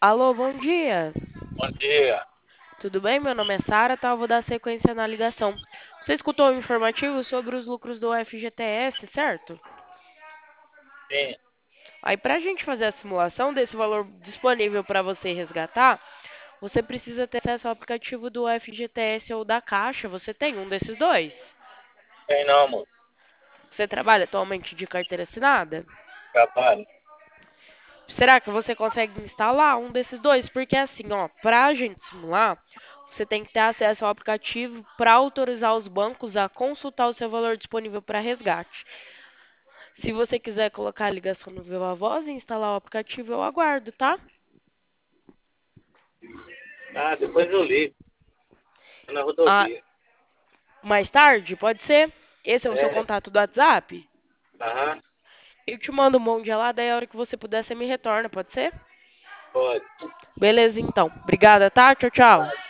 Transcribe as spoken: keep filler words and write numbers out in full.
Alô, bom dia. Bom dia. Tudo bem? Meu nome é Sara, tá? Eu vou dar sequência na ligação. Você escutou o informativo sobre os lucros do F G T S, certo? Sim, Aí, para a gente fazer a simulação desse valor disponível para você resgatar, você precisa ter acesso ao aplicativo do F G T S ou da Caixa. Você tem um desses dois? tem não, moço. Você trabalha atualmente de carteira assinada? Trabalho. Será que você consegue instalar um desses dois? Porque assim, ó, para a gente simular, você tem que ter acesso ao aplicativo para autorizar os bancos a consultar o seu valor disponível para resgate. Se você quiser colocar a ligação no Viva Voz e instalar o aplicativo, eu aguardo, tá? Ah, depois eu ligo. Tô na Ah, rodovia. mais tarde, pode ser? Esse é o seu É, contato do WhatsApp? aham, Eu te mando um bom dia lá, daí a hora que você puder, você me retorna, pode ser? pode. Beleza, então. Obrigada, tá? Tchau, tchau.